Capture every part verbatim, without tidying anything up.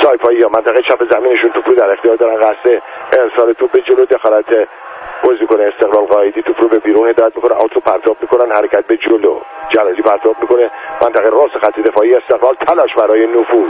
سایپایی ها منطقه چپ زمینشون توپ رو در اختیار دارن، قصد ارسال توپ به جلو، دخالت بازیکن استقلال قائدی توپ رو به بیرون هدایت میکنه، آوتو پرتاب میکنن، حرکت به جلو، جلالی پرتاب میکنه منطقه راست خط دفاعی استقلال، تلاش برای نفوذ.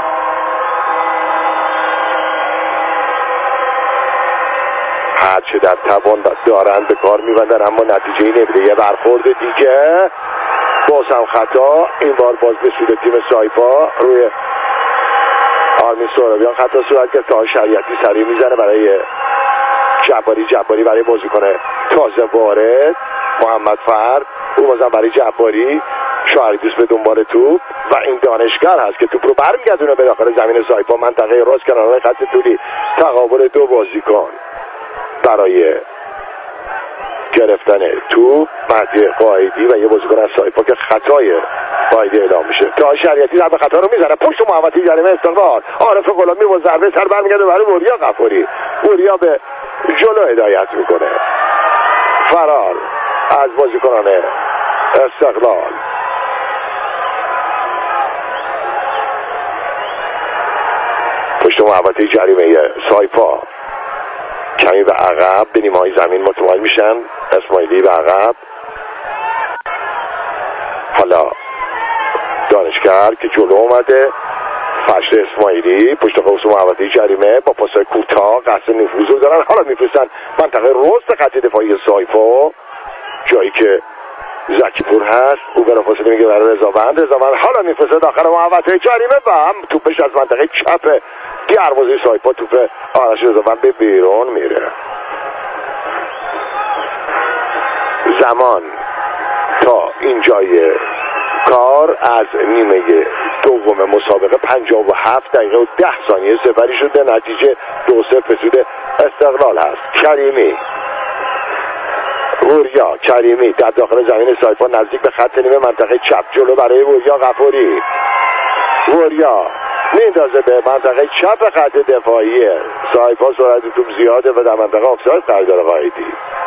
هرچه در توان دارن به کار میبندن اما نتیجه نمیده. یه برخورد دیگه باز هم خطا، این بار باز به سود تیم سایپا روی آرمین سهرابیان خطا صورت گرفت. تا شریعتی سریع میزنه برای جباری، جباری برای بازیکن تازه وارد محمد فرد، او بازم برای جباری، شاهریدوس به دنبال توپ و این دانشگر هست که توپ رو برمیگردونه به داخل زمین سایپا، منطقه راست کنار خط طولی، تقابل دو بازیکن برای گرفتن توپ، مهدی قائدی و یه بازیکن از سایپا که خطای قائدی اعلام میشه. تا شریعتی ضربه خطا رو میزنه پشت محوطه جریمه استقلال، عارف غلامی با ضربه سر برمیگرده برای وریا غفوری، وریا به جلو هدایت میکنه. فرار از بازیکنان استقلال. پشت محوطه جریمه سایپا کمی به عقب به نیمه های زمین متمایل میشن. اسماعیلی به عقب، حالا دانشگر که جلو اومده، فرشت اسماعیلی پشت قوس محوطه جریمه با پاسای کوتاه قصد نفوذ رو دارن. حالا میفرستن منطقه رست خط دفاعی سایپا، جایی که زکیپور هست، او بلافاصله میگه برای رضاوند، رضاوند حالا میفرسته داخل محوطه جریمه و هم توپش از منطقه چپ دروازه سایپا، توپ آرش رضاوند به بیرون میره. زمان تا اینجای کار از نیمه دوم مسابقه پنجاه و هفت دقیقه و ده ثانیه سپری شده. نتیجه دو صفر به سود استقلال هست. کریمی، وریا، کریمی در داخل زمین سایپا نزدیک به خط نیمه منطقه چپ، جلو برای وریا غفوری، وریا میندازه به منطقه چپ خط دفاعی سایپا، سرعت توپ زیاده و در منطقه آفساید قرار داره قائدی.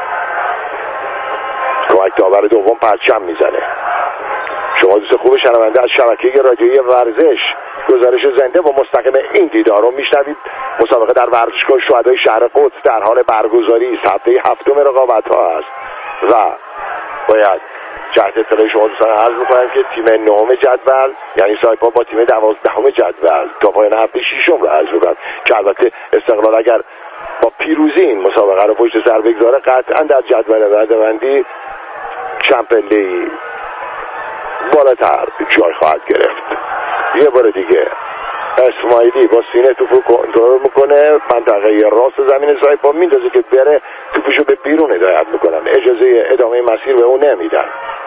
کمک داور دوم پرچم میزنه. شما دوست خوب شنونده از شبکه رادیویی ورزش گزارش زنده و مستقیم این دیدار رو میشنوید. مسابقه در ورزشگاه شهدای شهر قدس در حال برگزاری است. هفته هفتم رقابت ها است و باید جهت اطلاع شما دوستان عرض میکنم که تیم نهم جدول یعنی سایپا با تیم دوازدهم جدول تا پایان هفته ششم رو عرض میکنم که البته استقلال اگر با پیروزی این مسابقه رو پشت سر بگذاره قطعا در جدول رده‌بندی چند پله‌ای بالاتر جای خواهد گرفت. یه بار دیگه اسماعیلی با سینه توپ رو کنترل میکنه، منطقه راست زمین سایپا میندازه که بره، توپشو به بیرون هدایت میکنن، اجازه ادامه مسیر به اون نمیدن.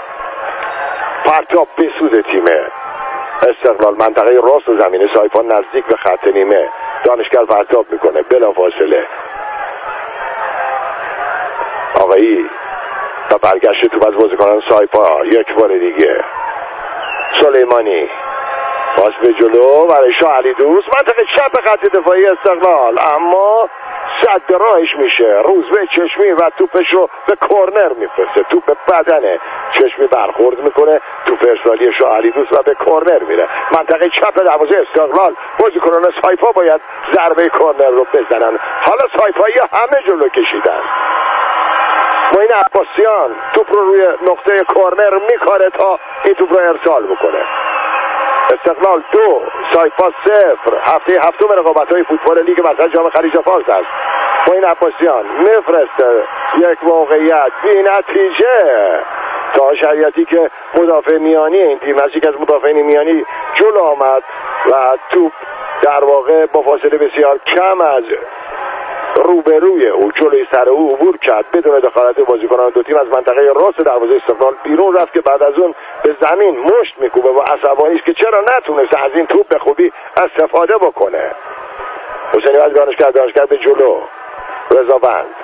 پرتاب به سود تیم استقلال، منطقه راست زمین سایپا نزدیک به خط نیمه، دانشگر پرتاب میکنه بلافاصله آقایی و برگشت توپ از بازیکنان سایپا. یک بار دیگه سلیمانی باز به جلو برای شاهریدوس، منطقه چپ خط دفاعی استقلال، اما صد راهش میشه روزبه چشمی و توپش رو به کورنر میفرسته. توپ بدنه، چشمی برخورد میکنه، توپ ارسالی شاهریدوس و به کورنر میره. منطقه چپ دروازه استقلال، بازیکنان سایپا باید ضربه کورنر رو بزنن. حالا سایپایی همه جلو کشیدن. معین عباسیان توپ رو روی نقطه کورنر میکاره تا این توپ رو ارسال بکنه. استقلال دو سایپا صفر. هفته هفتم رقابت‌های فوتبال لیگ وطن جام خلیج فارس است. معین عباسیان میفرسته یک موقعیت بی نتیجه تا شریعتی که مدافع میانی این تیم است، یک از مدافعین میانی جلو آمد و توپ در واقع با فاصله بسیار کم از روبروی او جلوی سر او عبور کرد بدون دخالت بازیکنان دو تیم. از منطقه راست دروازه استقلال بیرون رفت که بعد از اون به زمین مشت میکوبه و عصبانی است که چرا نتونسته از این توپ به خوبی استفاده بکنه. حسینی از دانشگر، دانشگر به جلو، رضاوند،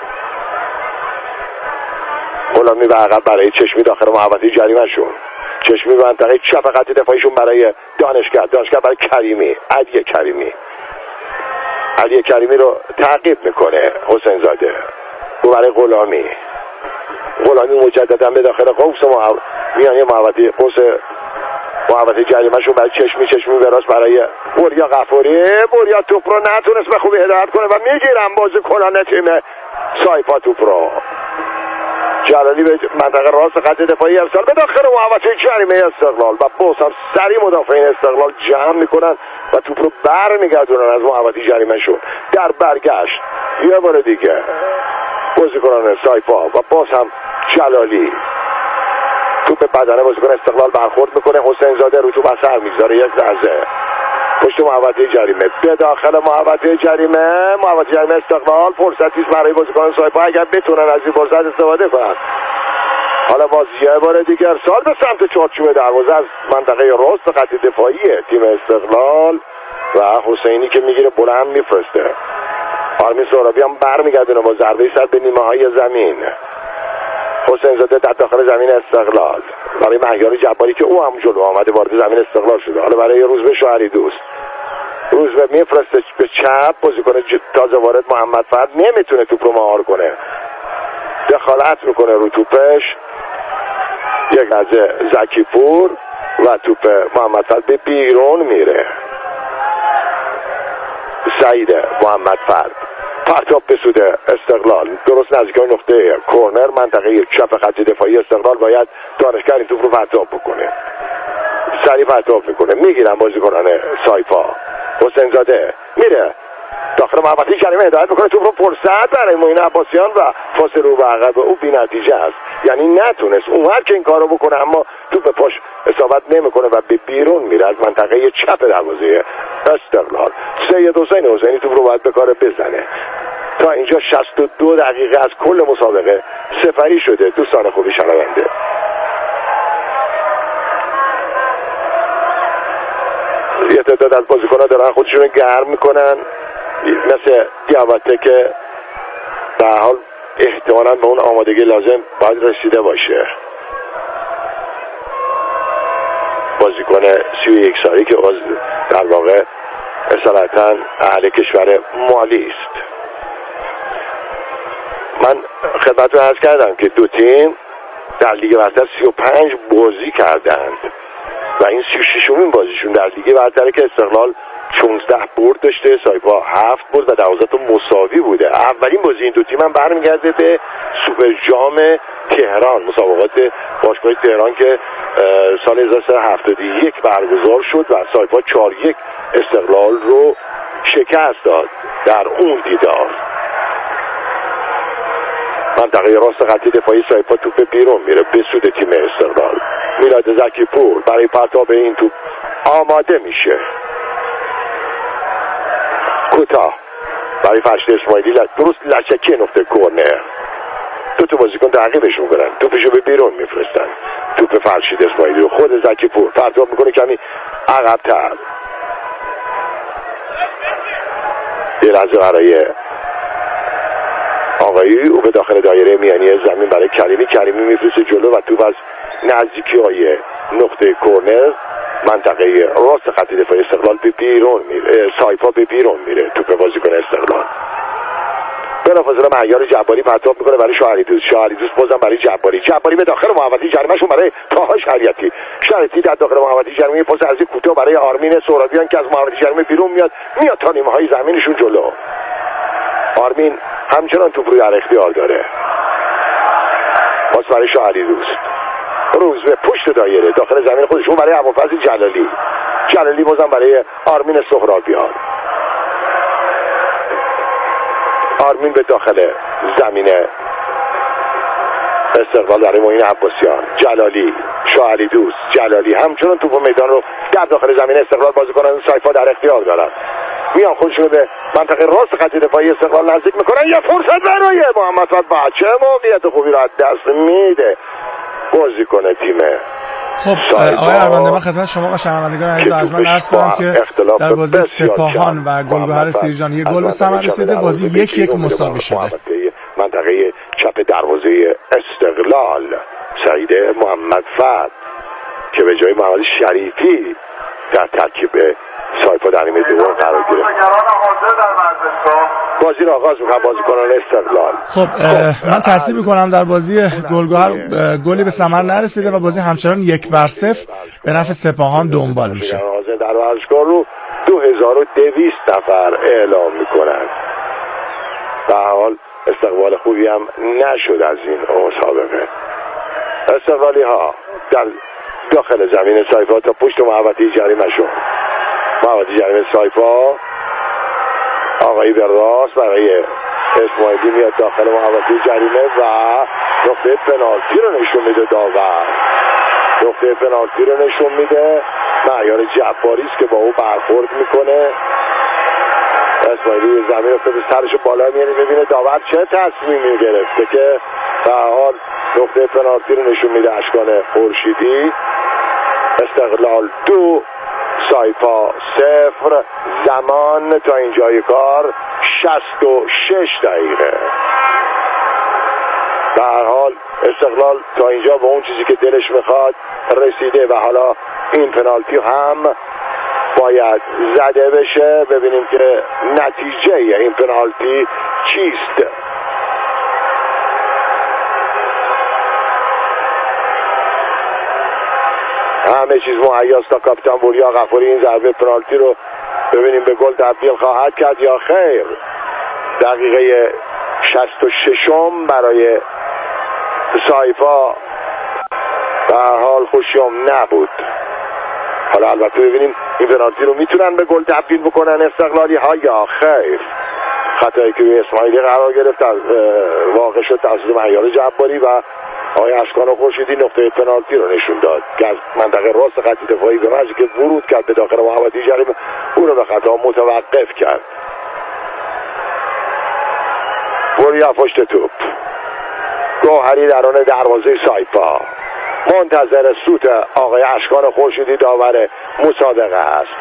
غلامی به عقب برای چشمی داخل محوطه جریمه شون، چشمی به منطقه چپ خط دفاعیشون برای دانشگر، دانشگر برای کریمی، علی کریمی، علی کریمی رو تعقیب میکنه حسین زاده، او برای غلامی، غلامی مجددا به داخل قوس میانی محوطه قوس محوطه جریمه‌شون برای چشمی چشمی براست برای بوریا غفوری. بوریا توپ رو نتونست به خوبی هدایت کنه و میگیرن بازیکنان تیم سایپا توپ رو. جلالی به منطقه راست خط دفاعی ارسال به داخل محوطه جریمه استقلال و باز هم سریع مدافعین استقلال جمع میکنن و توپ رو بر میگردونن از محوطه جریمه شون. در برگشت یه بار دیگه بازیکنان سایپا و باز هم جلالی توپ بدنه بازیکن استقلال برخورد میکنه. حسین زاده رو توپ اثر میگذاره، یک لحظه پشت محوطه جریمه به داخل محوطه جریمه محوطه جریمه استقلال فرصتی است برای بازیکنان سایپا اگر بتونن از این فرصت استفاده کنن. حالا باز یه بار دیگه ارسال به سمت چارچوب دروازه از منطقه راست خط دفاعی تیم استقلال و حسینی که میگیره بلند میفرسته. آرمین سهرابی هم برمیگردونه با ضربه سر به نیمه های زمین. حسین زاده در داخل زمین استقلال برای مهیار جباری که او هم جلو آمده وارد زمین استقلال شده. حالا برای روزبه شوهری دوست روزبه میفرسته به چپ، بازیکن تازه وارد محمد فرد نمیتونه توپ رو مهار کنه، دخالت میکنه رو توپش. یک از زکی پور و توپ محمد فرد به بیرون میره. سعید محمد فرد پرتاب به سود استقلال درست نزدیک نقطه کورنر منطقه چپ خط دفاعی استقلال. باید دانشگر این توپ رو پرتاب بکنه، سریع پرتاب میکنه، میگیرن بازیکنان سایپا. حسین زاده میره داخل محوطه جریمه هدایت میکنه، توپ رو فرصت برای معین عباسیان و فاصله رو به عقب او بی نتیجه است. یعنی نتونست اونور که این کارو بکنه اما توپ پاش اصابت نمیکنه و به بیرون میره از منطقه چپ دروازه استقلال. سید حسین حسینی توپ رو باید به کار بزنه. تا اینجا شصت و دو دقیقه از کل مسابقه سپری شده. دوستان خوبی شنونده، یه تعداد از بازیکن‌ها دارن خودشون گرم میکنن مثل دیاباته که به حال احتمالاً به اون آمادگی لازم باید رسیده باشه. بازیکن سی و یک سالی که در واقع اصالتاً اهل کشور مالی است. من خدمتتون عرض کردم که دو تیم در لیگ برتر سی و پنج بازی کردند و این سی و ششمین بازیشون در لیگ برتره که استقلال شانزده برد داشته، سایپا هفت برد و دوازده تا مساوی بوده. اولین بازی این دو تیم هم برمیگرده به سوپر جام تهران، مسابقات باشگاه تهران که سال هزار و سیصد و هفتاد و یک برگزار شد و سایپا چهار یک استقلال رو شکست داد در اون دیدار. منطقه راست خط دفاعی سایپا توپ بیرون میره به سود تیم استقلال. میلاد زکی پور برای پرتاب این توپ آماده میشه. کوتاه برای فرشید اسماعیلی درست لشکی نقطه کورنر. دو تا بازیکن تعقیبش میکنن، توپشو به بیرون میفرستن. توپ فرشید اسماعیلی رو خود زکی پور پرتاب میکنه کمی عقب‌تر. یه لحظه برای آقایی او به داخل دایره میانی زمین برای کریمی. کریمی میفرسته جلو و توپ از نزدیکی های نقطه کورنر منطقه راست خط دفاعی استقلال به بیرون میره. سایپا به بیرون میره. توپ بازیکن استقلال بلافاصله مهیار جباری پرتاب میکنه برای شاهری دوست. شاهری دوست بازم برای جباری. جباری به داخل محوطه جریمه‌شون برای طاها شریعتی. شریعتی در داخل محوطه جریمه پاس از کوتاه برای آرمین سهرابیان که از محوطه جریمه بیرون میاد میاد تا نیمه های زمینشون جلو. آرمین همچنان توپ رو در اختیار داره. پاس برای شاهری دوست. روز به پشت دایره داخل زمین خودشون برای ابوالفضل جلالی. جلالی بازم برای آرمین سهرابیان. آرمین به داخل زمین استقلال برای معین عباسیان. جلالی، شاهری دوست، جلالی همچنان توپ میدان رو در داخل زمین استقلال بازیکنان سایپا در اختیار دارن. میان خودشون به منطقه راست خط دفاعی استقلال نزدیک میکنن. یه فرصت برای محمد فتح بچه موقعیت خوبی رو از دست میده بازیکن تیم. خب آقای اروند، من خدمت شما و شنوندگان عزیز ارجمند عرض کنم که در بازی سپاهان و گلگهر سیرجان یک گل به ثمر رسیده. بازی یک یک مساوی شده. منطقه چپ دروازه استقلال سعید محمد فتح که به جای محمد شریفی در ترکیب سایپا در نیمه دوم قرار گرفت. بازی را آغاز میکنن بازیکنان استقلال. خب من تصحیح میکنم در بازی گلگهر گلی به ثمر نرسیده و بازی همچنان یک بر صفر به نفع سپاهان دنبال میشه. در ورزشگاه رو دو هزار و دویست نفر اعلام میکنن. به هر حال استقبال خوبی هم نشد از این مسابقه. استقلالی ها در داخل زمین سایپا تا پشت محوطه جریمه شد. محوطه جریمه سایپا آقایی به راست برای اسماعیلی میاد داخل محوطه جریمه و نقطه پنالتی رو نشون میده. داور نقطه پنالتی رو نشون میده. معیار جباری است که با او برخورد میکنه. اسماعیلی زمین افتاده سرش بالا میاره ببینه داور چه تصمیمی گرفته که به هر حال نقطه پنالتی رو نشون میده. اشکان خورشیدی. استقلال دو سایپا صفر. زمان تا اینجای کار شصت و شش دقیقه. به هر حال استقلال تا اینجا به اون چیزی که دلش میخواد رسیده و حالا این پنالتی هم باید زده بشه. ببینیم که نتیجه این پنالتی چیست. همه چیز مهیاست تا کاپیتان وریا غفوری این ضربه پنالتی رو ببینیم به گل تبدیل خواهد کرد یا خیر. دقیقه شصت و ششم برای سایپا به هر حال خوشیام نبود. حالا البته ببینیم این پنالتی رو میتونن به گل تبدیل بکنن استقلالی ها یا خیر. خطایی که اسماعیلی قرار گرفت واقع شد توسط معیار جباری و آقای اشکان خورشیدی نقطه پنالتی رو نشون داد که از منطقه راست خط دفاعی به محضی که ورود کرد به داخل محوطه جریمه او رو به خطا متوقف کرد. وریا پشت توپ. گوهری درون دروازه سایپا منتظر سوت آقای اشکان خورشیدی داور مسابقه است.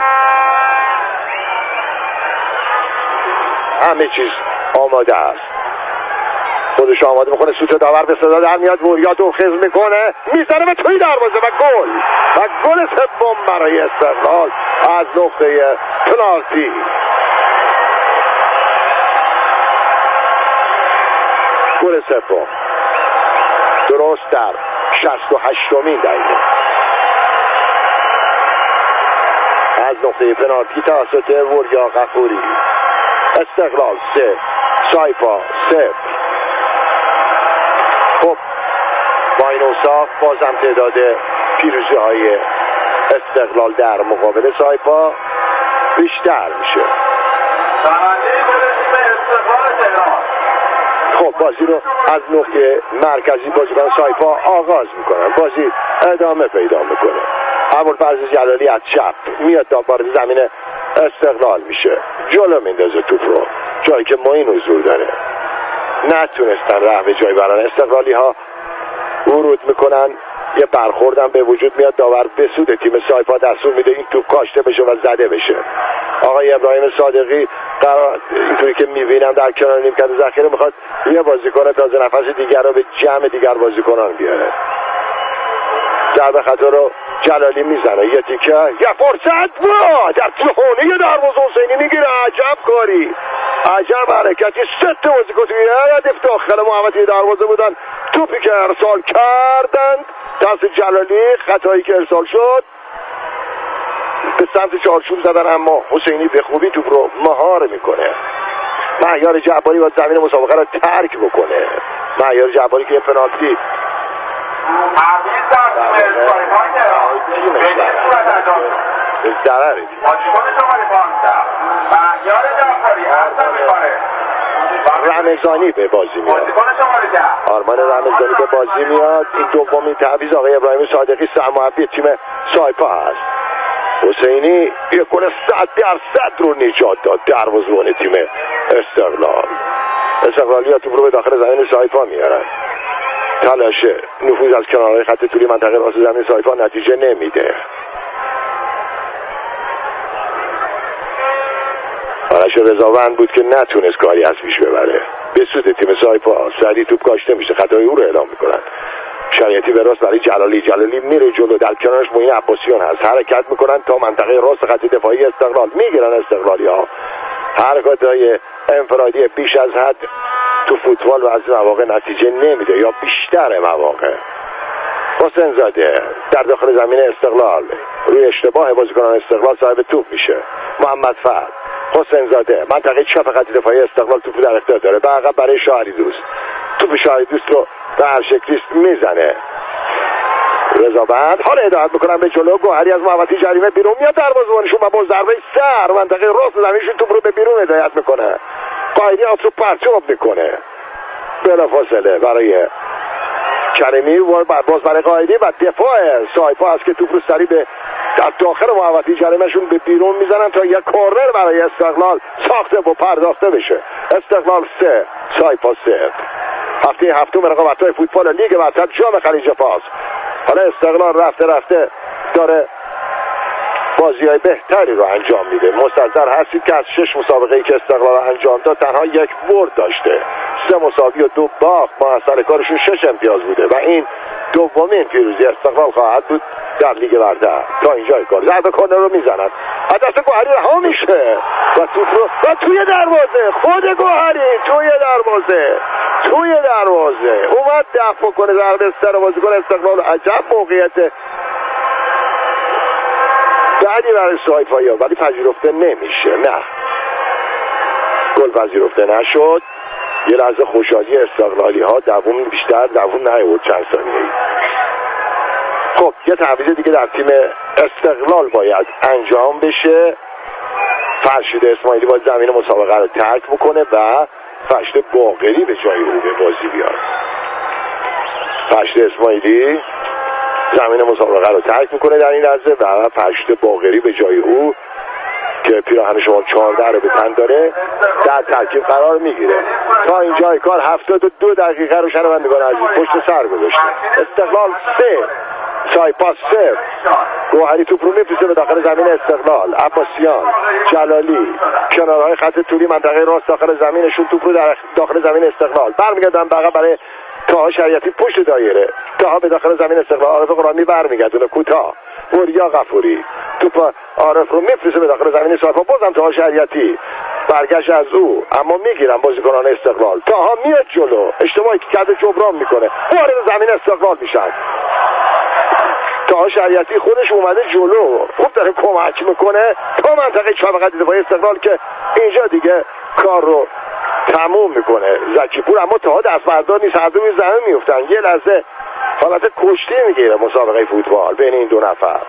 همه چیز آماده است. خودش آماده میکنه سوت داور به صدا در میاد. وریا دو خز میکنه میزنه به توی دروازه و گل و گل سوم برای استقلال از نقطه پنالتی. گل سوم درست در شصت و هشتمین دقیقه از نقطه پنالتی توسط وریا غفوری. استقلال سه سایپا صفر. خب با این اوصاف بازم تعداد پیروزی های استقلال در مقابل سایپا بیشتر میشه. خب بازی رو از نقطه مرکزی بازیکن سایپا آغاز میکنن. بازی ادامه پیدا میکنه. ابوالفضل جلالی از چپ میاد تا وارد زمین استقلال میشه. جلو میندازه توپ رو جایی که معین حضور داره. نتونستن ره به جای برن. استقلالی ها ورود میکنن. یه برخوردم به وجود میاد. داور به سود تیم سایپا دستور میده این توپ کاشته بشه و زده بشه. آقای ابراهیم صادقی قرار اینطوری که میبینم در کنار نیمکت ذخیره میخواد یه بازیکن تازه نفس دیگر رو به جمع دیگر بازیکنان بیاره. ضربه خطا رو جلالی میزنه. یه تیکه یه فرصت برا در تخونه دروازه حسینی میگیره. عجب کاری، عجب حرکتی. سه تا بازیکن توی هدف داخل محوطه دروازه بودن. توپی که ارسال کردند دست جلالی. خطایی که ارسال شد به سمت چارچوب زدن اما حسینی به خوبی توپ رو مهار میکنه. معیار جباری باید زمین مسابقه رو ترک بکنه. معیار جباری که یه پنالتی به ضرره رمضانی به بازی میاد. آرمان رمضانی به بازی میاد. این دومین تعویض آقای ابراهیم صادقی سرمربی تیم سایپا هست. حسینی یک گل صد درصد رو نجات داد دروازه‌بان تیم استقلال. استقلالی ها توپ رو به داخل زمین سایپا میارن. تلاش نفوذ از کنارهای خط طولی منطقه راست زمین سایپا نتیجه نمیده. آرش رضاوند بود که نتونست کاری از پیش ببره. به سود تیم سایپا سریع توپ کاشته میشه. خطای او رو اعلام میکنن. شریعتی به راست برای جلالی. جلالی میره جلو. در کنارش معین عباسیان هست. حرکت میکنن تا منطقه راست خط دفاعی استقلال. میگیرن استقلالی ها. حرکات‌های انفرادی بیش از حد تو فوتبال و از مواقع نتیجه نمیده یا بیشتر مواقع. حسین زاده در داخل زمین استقلال روی اشتباه بازیکنان استقلال صاحب توپ میشه. محمد فهد، حسین زاده منطقه چپ خط دفاعی استقلال توپ در اختیار داره، به عقب برای شاهری دوست، توپ شاهری دوست رو به هر شکلی میزنه. رضابند حالا هدایت میکنن به جلو. گوهری از محوطه جریمه بیرون میاد، دروازه‌بانشون با ضربه سر منطقه راست زمینشون توپ رو به بیرون هدایت میکنه. قایدی آت رو پرتاب میکنه بلافاصله برای کریمی، باز برای قایدی و دفاع سایپا هست که توپ رو سریع به داخل محوطه جریمهشون به بیرون میزنن تا یک کورنر برای استقلال ساخته و پرداخته بشه. استقلال سه سایپا صفر. هفته هفتم رقابت‌های فوتبال لیگ برتر جام خلیج فارس. حالا استقلال رفته رفته داره بازی‌های بهتری رو انجام میده. مستحضر هستید که از شش مسابقه‌ای که استقلال انجام داد تنها یک برد داشته، سه مساوی و دو باخت. با اثر کارشون شش امتیاز بوده و این دومین پیروزی استقلال خواهد بود در لیگ برتر. تا اینجای کار ضربه کورنر رو میزنن، از دست گوهری رها میشه و توپ رو و توی دروازه خود گوهری توی دروازه توی دروازه اومد دفع کنه ضربه سر بازیکن استقلال. عجب موقعیت بعدی برای سایپایا، ولی پذیرفته نمیشه. نه، گل پذیرفته نشد. یه لحظه خوشحالی استقلالی ها دووم بیشتر دووم نیورد چند ثانیه‌ای. خب یه تعویض دیگه در تیم استقلال باید انجام بشه. فرشید اسماعیلی باید زمین مسابقه رو ترک بکنه و فرشید باقری به جای او به بازی بیاد. فرشید اسماعیلی زمین مسابقه رو ترک میکنه در این لحظه و فرشید باقری به جای او که پیراهن شما چهارده رو به تن داره در ترکیب قرار میگیره. تا اینجای کار هفتاد و دو دقیقه رو شنوندگان عزیز پشت سر گذاشته. استقلال سه سایپا صفر. گوهری توپ رو میفرسته به داخل زمین استقلال. عباسیان، جلالی کنارهای خط طولی منطقه راست داخل زمینشون توپ رو در داخل زمین استقلال برمیگردن بقیه برای تاها شریعتی پشت دایره. تاها به داخل زمین استقلال. عارف قرآنی برمیگردونه کوتاه. وریا غفوری توپ عارف رو میفرسته به داخل زمین سایپا. بازم تاها شریعتی برگشت از او اما میگیرن بازیکنان استقلال. تاها میاد جلو، اشتباهی که کرده جبران میکنه، وارد زمین استقلال میشن. تاها شریعتی خودش اومده جلو، خوب داره کمک میکنه تا منطقه چپ خط دفاعی استقلال که اینجا دیگه کار رو تموم میکنه زکی پور. اما تاها دست بردار نیست، هر دو روی زمین میفتن. یه لحظه حالت کشتی میگیره مسابقه فوتبال بین این دو نفر.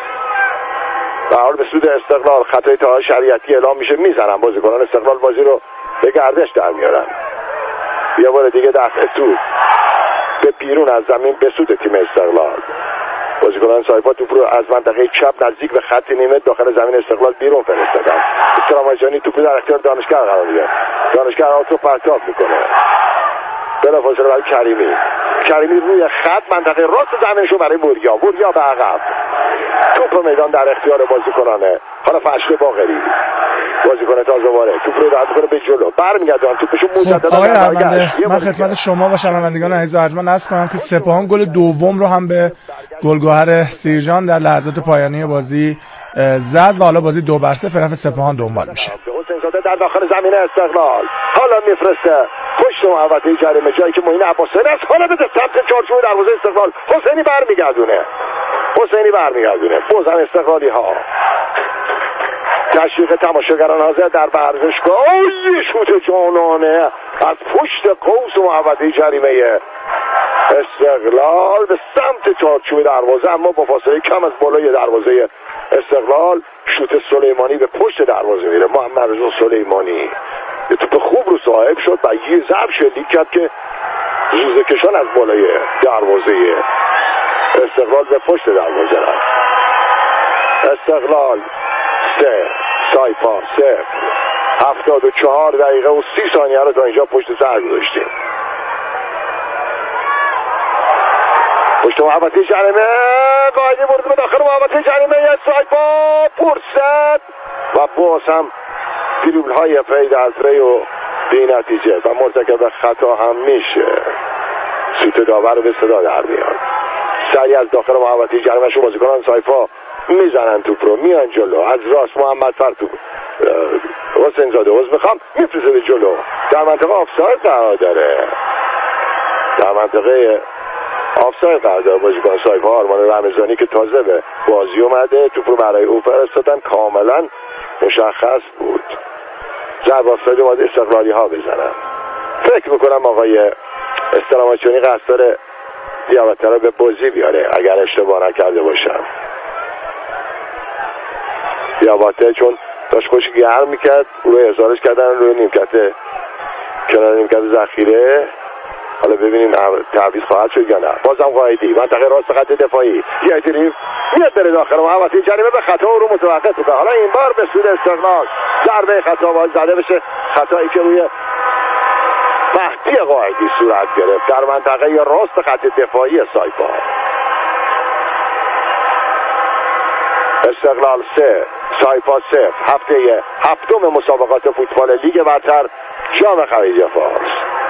در حال به سود استقلال خطای تاها شریعتی اعلام میشه، میزنن بازیکنان استقلال بازی رو به گردش در میارن. یه بار دیگه دفع توپ به بیرون از زمین به سود تیم استقلال. بازیکنان سایپا توپ رو از منطقه چپ نزدیک به خط نیمه داخل زمین استقلال بیرون فرستادن. استراماجانی توپ در اختیار دانشگر قرار میده. دانشگر آتو پرتاب میکنه. بلافاصله برای کریمی. کریمی روی خط منطقه راست زمینشو برای وریا. وریا به عقب. توپ میدان در اختیار بازیکنانه. حالا فرشید باقری. بازیکن تازه وارد توپ رو داد میکنه به جلو. برمیگردن توپشو مجددا. خب آقای ارمنده، من خدمت شما و شنوندگان عزیز و ارجمند عرض کنم که سپاهان گل دوم رو هم به گلگهر سیرجان در لحظات پایانی بازی زد و حالا بازی دو بر صفر طرف سپاهان دنبال میشه. حسین زاده در داخل زمین استقلال حالا میفرسته پشت محوطه جریمه جایی که معین عباسیان است. حالا به سمت چارچوب دروازه استقلال حسینی برمیگردونه. حسینی برمیگردونه. بازم استقلالی ها تشویق تماشاگران حاضر در ورزشگاه. اوه شوت جانانه از پشت قوس محوطه جریمه استقلال به سمت چارچوب دروازه، اما با فاصله کم از بالای دروازه استقلال. شوت سلیمانی به پشت دروازه میره. محمد رضا سلیمانی یه توپ خوب رو صاحب شد و یه ضرب شلیک کرد که زوزه کشان از بالای دروازه استقلال به پشت دروازه رفت. استقلال سه سایپا صفر. هفتاد و چهار دقیقه و سی ثانیه رو تا اینجا پشت سر گذاشتیم. پشت محوطه جریمه قایدی برده به داخل محوطه جریمه سایپا فرصت و باز هم دریبل های پی در پی و بی نتیجه و مرتکب خطا هم میشه. سوت داور رو به صدا در میاد. سریع از داخل محوطه جریمه شو بازیکنان سایپا میزنن توپ رو، میان جلو. از راست محمد فر توپ حسین زاده عوض میخوام میفرسته به جلو، در منطقه آفساید قرار داره، در منطقه آفساید قرار داره بازیکن سایپا آرمان رمضانی که تازه به بازی اومده، توپ رو برای او فرستادن، کاملا مشخص بود ضربه آفساید باید استقلالی ها بزنن. فکر میکنم آقای استراماچونی قصد داره دیابته رو به بازی بیاره اگر اشتباه نکرده باشم. دیابته چون داشت خوش گرم میکرد روی ازارش کردن روی نیمکت کنار نیمکت ذخیره. حالا ببینیم تعویض خواهد شد یا نه. بازم قائدی منطقه راست خط دفاعی یه دریب میاد داره داخل محوطه جریمه به خطا او رو متوقف میکنه. حالا این بار به سود استقلال ضربه خطا باید زده بشه، خطایی که روی مهدی قائدی صورت گرفت در منطقه راست خط دفاعی سایپا. استقلال سه سایپا صفر. هفته هفتم مسابقات فوتبال لیگ برتر جام خلیج فارس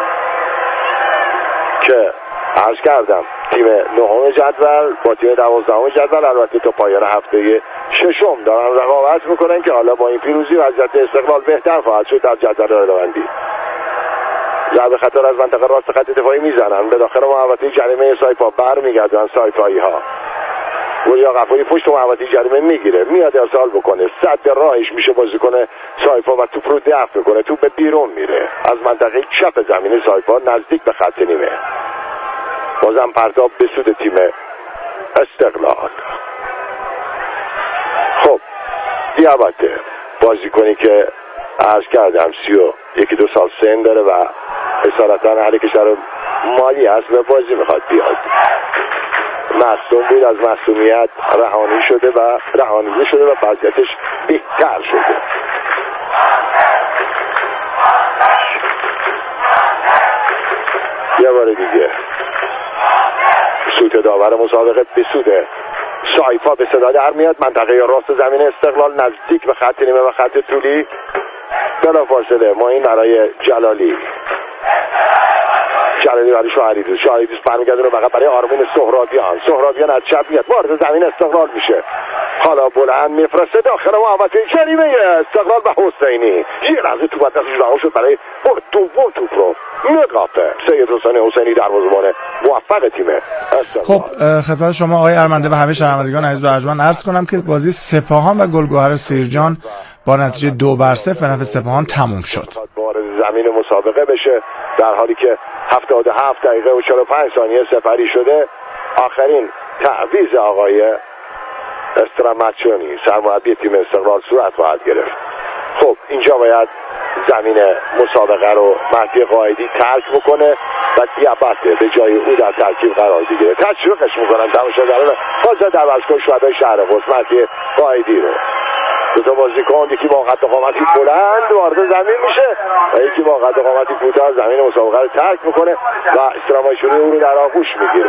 که عرض کردم تیم نهم جدول با تیم دوازدهم جدول البته تا پایان هفته ششم دارن رقابت میکنن که حالا با این پیروزی وضعیت استقلال بهتر خواهد شد در جدول رانندگی. ضربه خطا از منطقه راست خط دفاعی میزنن به داخل محوطه جریمه سایپا، برمیگردن سایپایی ها. وریا غفاری پشت محوطه جریمه میگیره، میاد ارسال بکنه، صد راهش میشه بازیکن سایپا و توپ رو دفع میکنه، توپ به بیرون میره از منطقه چپ زمین سایپا نزدیک به خط نیمه. بازم پرتاب به سود تیم استقلال. خب دیابته بازیکنی که عرض کردم سی و یکی دو سال سن داره و اصالتا اهل کشور مالی هست و بازی میخواد بیاد. مصدوم بود، از مصدومیت رهانی شده و رهانیده شده و وضعیتش بهتر شده. یه بار دیگه سوت داور مسابقه به سود سایپا به صدا در میاد. منطقه راست زمین استقلال نزدیک به خط نیمه و خط طولی. بلا فاصله ما این برای جلالی جلالی برای شاهری دوست شاهری دوست برمیگرده رو فقط برای آرمین سهرابیان. سهرابیان از چپ میاد، وارد زمین استقلال میشه، حالا بلند میفرسته داخل محوطه جریمه استقلال و حسینی یه لحظه توپ دستش رها شد برای برد دوم توپ رو نقافه سید حسین حسینی دروازه‌بان موفق تیم استقلال. خب خدمت شما آقای ارمنده و همه شنوندگان عزیز و ارجمند عرض کنم که بازی سپاهان و گلگهر سیرجان با نتیجه دو بر صفر به نفع سپاهان تموم شد. وارد زمین مسابقه بشه در حالی که هفتاد و هفت دقیقه و چهل و پنج ثانیه سپری شده. آخرین تعویض آقای استراماچونی سرمربی تیم استقلال صورت خواهد گرفت. خب اینجا باید زمین مسابقه رو مهدی قائدی ترک بکنه و دیابته به جای او در ترکیب قرار بگیره. تشویقش میکنن تماشاگران حاضر در ورزشگاه شهدای شهر قدس مهدی قائدی رو. دو تا بازیکن یکی با قد و قامتی بلند وارد زمین میشه و یکی با قد و قامتی کوتاه زمین مسابقه رو ترک میکنه و استراماچونی او رو در آغوش میگیره.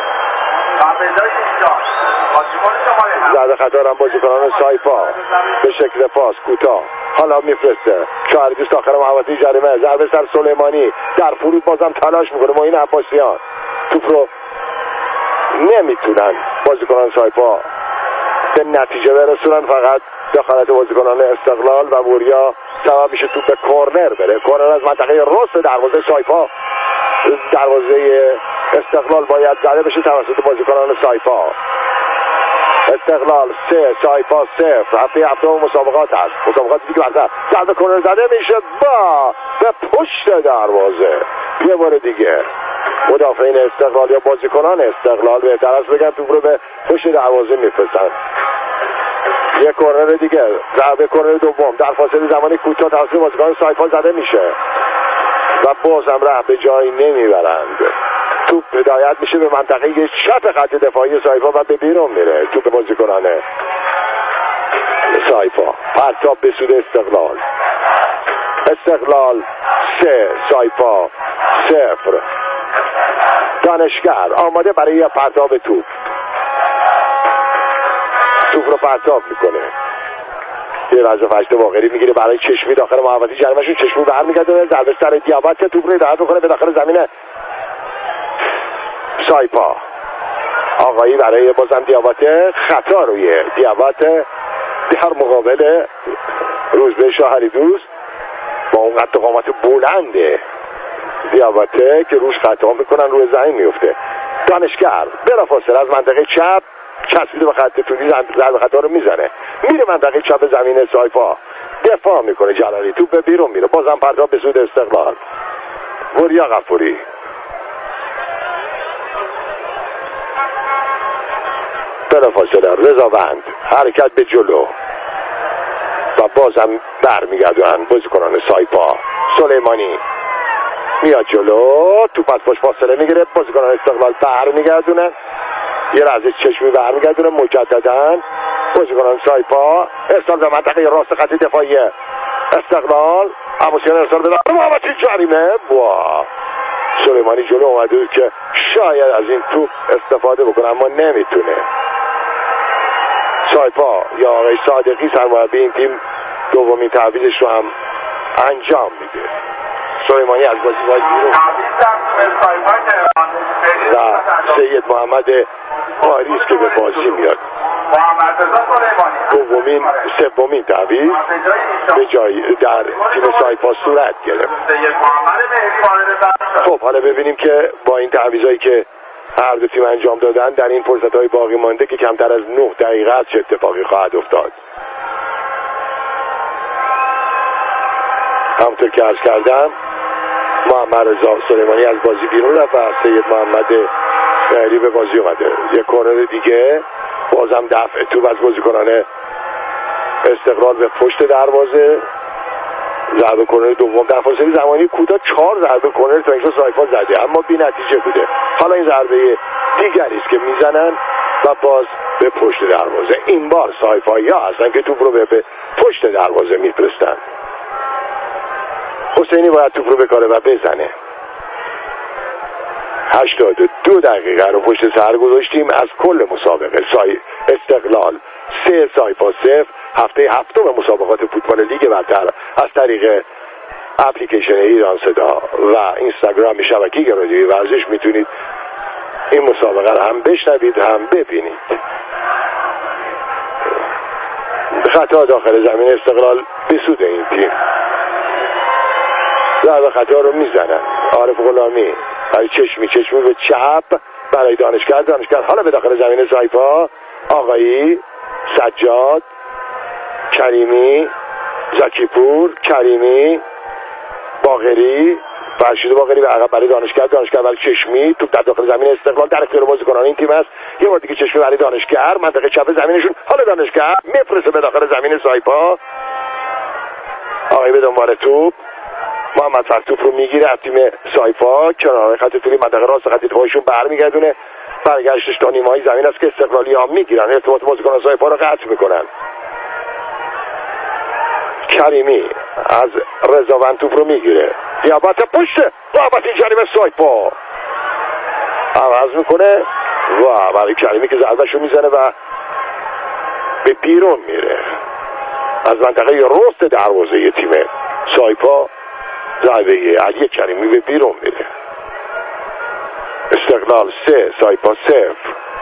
زده خطا هم بازیکنان سایپا به شکل پاس کوتاه حالا میفرسته شاهری دوست آخر محوطه جریمه. ضربه سر سلیمانی در فرود بازم تلاش میکنه. معین عباسیان توپ رو نمیتونن بازیکنان سایپا به نتیجه برسونن، فقط دخالت بازیکنان استقلال و وریا سبب میشه توپ به کورنر بره. کورنر از منطقه راست دروازه سایپا، دروازه استقلال باید زده بشه توسط بازیکنان سایپا. استقلال سه سایپا صفر. هفته هفته مسابقات هست، مسابقات دیگه برتر. ضربه کورنر زده میشه با به پشت دروازه. یه بار دیگه مدافعین استقلال یا بازیکنان استقلال بهتر است بگم توپ رو به پشت دروازه میفرستن. یک کورنر دیگه، ضربه کورنر دوم در فاصله زمانی کوتاه توسط بازیکنان سایپا زده میشه و بازم ره به جایی نمیبرند. توپ هدایت میشه به منطقه چپ خط دفاعی سایپا و به بیرون میره. توپ بازیکنان سایپا پرتاب به سود استقلال. استقلال سه سایپا صفر. دانشگر آماده برای پرتاب توپ. توپ رو پرتاب میکنه. یه لحظه فشت واقعی میگیره برای چشمی داخل محوطه جریمه‌شون. چشمی برمیگرده ضربه سر دیابته توپ رو هدایت میکنه به داخل زمین سایپا. آقایی برای بازم دیابته، خطا روی دیابته در مقابل روزبه شاهری دوست با اون قد قامت بلنده دیاباته که روش خطا میکنن روی زمین میفته. دانشگر بلافاصله از منطقه چپ چسبیده به خط طولی ضربه خطا رو میزنه، میره منطقه چپ زمین سایپا، دفاع میکنه جلالی، توپ به بیرون میره، بازم پرتاب به سود استقلال. وریا غفوری بلافاصله رضاوند حرکت به جلو و بازم برمیگردن بازیکنان سایپا. سلیمانی میاد جلو، توپ از پشت فاصله میگیره، بازیکنان استقلال برمیگردونن، یه لحظه چشمی برمیگردونن، مجددا بازیکنان سایپا ارسال به منطقه راست خط دفاعی استقلال، ابوسیان ارسال به محمد جریمه. وا سلیمانی جلو اومده بود که شاید از این توپ استفاده بکنه اما نمیتونه. سایپا یا آقای صادقی سرمربی این تیم دومین تعویضش رو هم انجام میده. سلیمانی از بازی باید بیرون و سید محمد پاریس که به بازی میاد. دومین سومین تعویض به جای در تیم سایپا صورت گرفت. خب حالا ببینیم که با این تعویضایی که هر دو تیم انجام دادن در این فرصت‌های باقی مانده که کمتر از نه دقیقه است چه اتفاقی خواهد افتاد. همونطور که عرض کردم محمد رضا سلیمانی از بازی بیرون رفت و سید محمد خیلی به بازی اومده. یک کورنر دیگه بازم دفع توپ از بازیکنان استقلال به پشت دروازه. ضربه کورنر دوم در فاصله زمانی کوتاه چهار ضربه کورنر تا اینجا سایپا زده اما بی نتیجه بوده. حالا این ضربه دیگری است که میزنن و باز به پشت دروازه. این بار سایپایی‌ها هستن که توپ رو به پشت دروازه میفرستن. حسینی باید توپ رو بکاره و بزنه. هشتاد و دو دقیقه رو پشت سر گذاشتیم از کل مسابقه. سای استقلال سه سایپا صفر. هفته هفتم مسابقات فوتبال لیگ برتر از طریق اپلیکیشن ایران صدا و اینستاگرام شبکه رادیویی ورزش میتونید این مسابقه رو هم بشنوید هم ببینید. خطا داخل زمین استقلال به سود این تیم. ضربه خطا رو میزنن. عارف غلامی برای چشمی چشمی به چپ برای دانشگر. دانشگر حالا به داخل زمین سایپا. آقایی، سجاد، کریمی، زکیپور، کریمی، باقری، فرشید باقری به عقب برای دانشگر. دانشگر برای چشمی. توپ در داخل زمین استقلال در اختیار بازیکنان این تیم است. یه بار دیگه چشمی برای دانشگر، منطقه چپ زمینشون. حالا دانشگر میفرسته به داخل زمین سایپا. آقایی به دنبال توپ. محمد فرد توپ رو میگیره از تیم سایپا کنار خط طولی منطقه راست خط دفاعشون برمیگردونه. برگشتش تا نیمه‌های زمین است که استقلالی ها میگیرن، ارتباط بازیکنان سایپا رو قطع میکنن. کریمی از رضاوند توپ رو میگیره. دیابت پشت محمد جریمه سایپا عوض میکنه و برای کریمی که ضربه‌شو میزنه و به بیرون میره از منطقه راست دروازه تیم سایپا. ضربه علی کریمی به بیرون میره. استقلال سه سایپا صفر.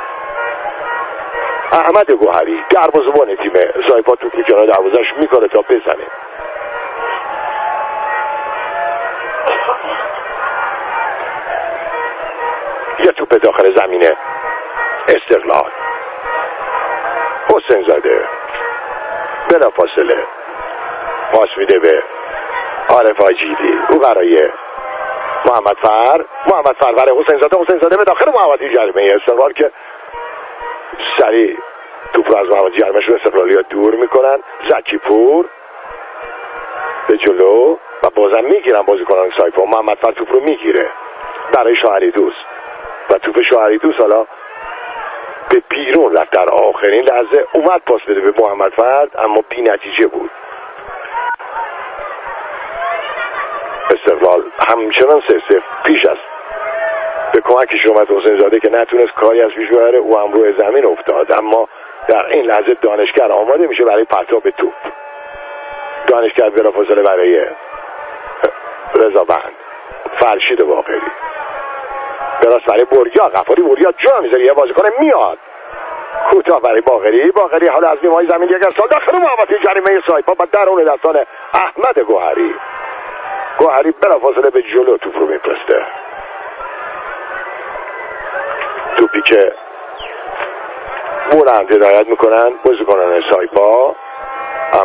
احمد گوهری دروازه‌بان تیم سایپا توپ رو کنار دروازه‌اش میکنه تا بزنه. یه توپ داخل زمینه استقلال. حسین زاده بلا فاصله پاس میده به عارف آجیلی. او برای محمد فر. محمد فر برای حسین زاده. حسین زاده به داخل محمد جریمه استقلال که سریع توپ رو از محمد جریمه شو استقلالی ها دور میکنن. زکی پور به جلو و بازم میگیرن بازیکنان سایپا. محمد فر توپ رو میگیره برای شاهری دوست و توپ شاهری دوست حالا به بیرون رفت. در آخرین لحظه اومد پاس بده به محمد فرد اما بی نتیجه بود. استقلال همچنان سه صفر پیش است. به کمکش اومد حسین زاده که نتونست کاری از پیش ببره. او هم روی زمین افتاد اما در این لحظه دانشگر آماده میشه برای پرتاب توپ. دانشگر بلافاصله برای رضاوند. فرشید باقری براست برای وریا غفاری. وریا جا میذاره یه بازیکن میاد کوتاه برای باقری. باقری حالا از نیمای زمین یک ارسال داخل محوطه جریمه سایپا و درون دستان احمد گوهری. گوهری بلافاصله به جلو توپ رو میفرسته. توپی که بلند هدایت میکنن بازیکنان سایپا.